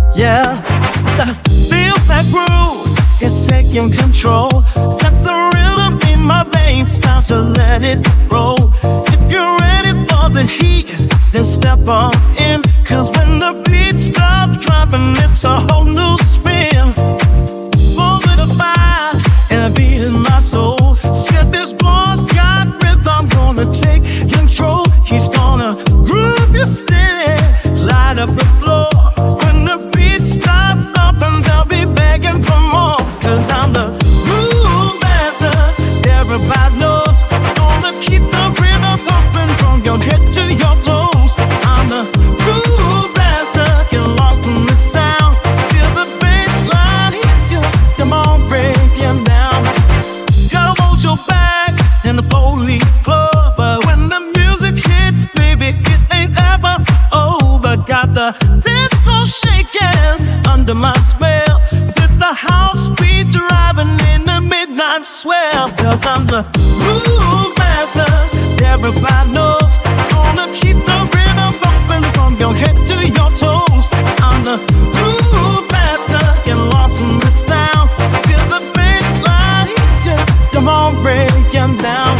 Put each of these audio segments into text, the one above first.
Yeah, feel that groove is taking control. Got the rhythm in my veins, time to let it roll. If you're ready for the heat, then step on in. Cause when the beat starts dropping, it's a whole new spin. Full with a fire and a beat in my soul. Said this boy's got rhythm, gonna take control. He's gonna groove your city, light up the floor. When the beat stops thumping, they'll be begging for more. Cause I'm the groove master, everybody knows. Gonna keep the rhythm pumping from your head to your toes. I'm the groove master, get lost in the sound. Feel the bass line hit you, come on, break it down. Gotta hold your back in the four-leaf clover. When the music hits, baby, it ain't ever over. Got the disco shaking under my spell. With the house beat driving in the midnight swell. Cause I'm the groove master, everybody knows. Gonna keep the rhythm bumping from your head to your toes. I'm the groove master, get lost in the sound. Feel the bass line hit you, come on, break it down.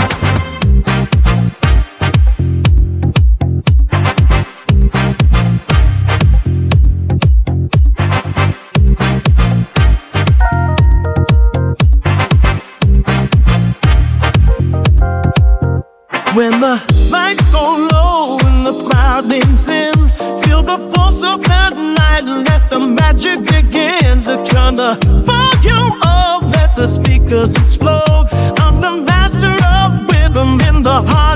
When the lights go low and the crowd is in, feel the force of that night and let the magic begin. To turn the volume up, let the speakers explode. I'm the master of rhythm in the heart